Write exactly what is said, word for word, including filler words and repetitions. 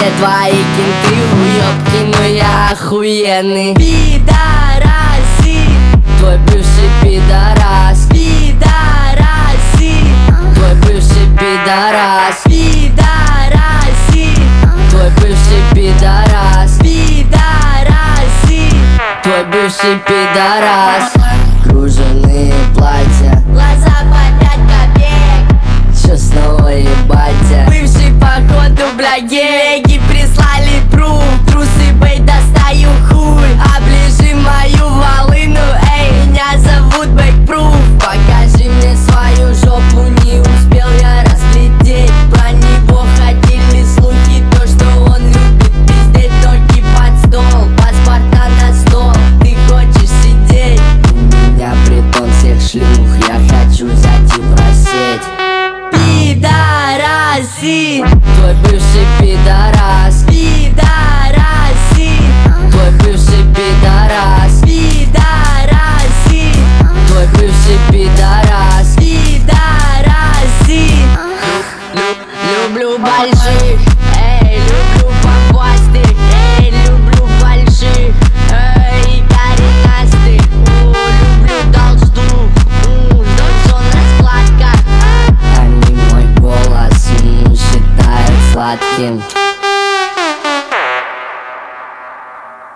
все твои кенты уёбки, но я охуенный. Пидораси, твой бывший пидорас. Пидораси, твой бывший пидорас. Пидораси, твой бывший пидорас. Пидораси, твой бывший пидорас. Кружевные платья, Глаза по пять копеек. чё снова ебать? Бывший походу, бля, геги прислали пруф. Трусы бей, достаю хуй. Оближи мою волыну, эй, меня зовут Бэкпруф. Покажи мне свою жопу, не успел я разглядеть. Про него ходили слухи, то что он любит пиздеть. Ноги под стол, паспорта на стол, ты хочешь сидеть? У меня притон всех шлюх, я хочу зайти в рассеть. Пидораси, Твой бывший пидорас. пидораси, Твой бывший пидорас. пидораси, Твой бывший пидорас. пидораси. Люблю Больших, эй, люблю попастых, эй, люблю больших, эй, коренастых. О, люблю толстух, м, Джонсон раскладка. Они мой голос м, считают сладким.